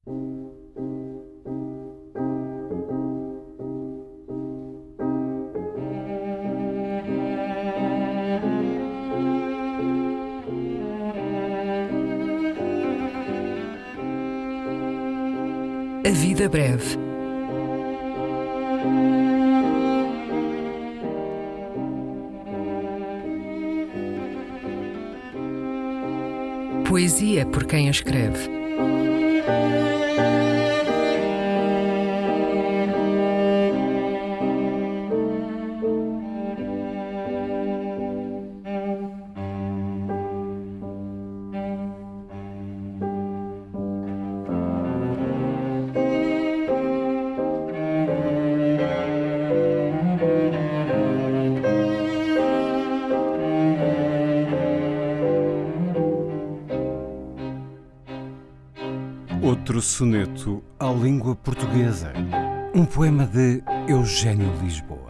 A vida breve. Poesia por quem a escreve. Outro soneto à língua portuguesa. Um poema de Eugênio Lisboa.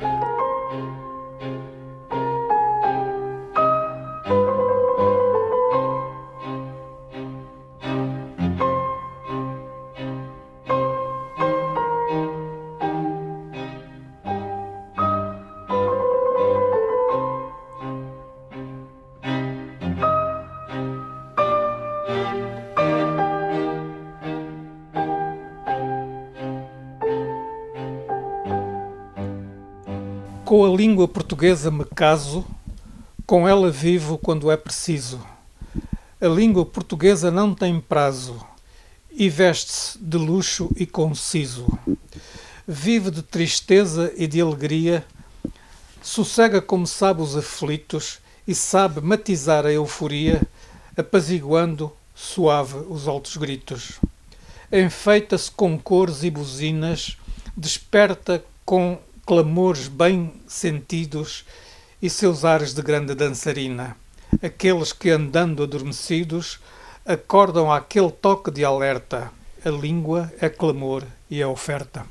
Com a língua portuguesa me caso, com ela vivo quando é preciso. A língua portuguesa não tem prazo e veste-se de luxo e conciso. Vive de tristeza e de alegria, sossega como sabe os aflitos e sabe matizar a euforia, apaziguando suave os altos gritos. Enfeita-se com cores e buzinas, desperta com clamores bem sentidos e seus ares de grande dançarina. Aqueles que andando adormecidos acordam àquele toque de alerta. A língua é clamor e é oferta.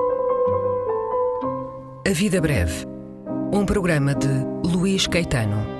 A vida breve. Um programa de Luís Caetano.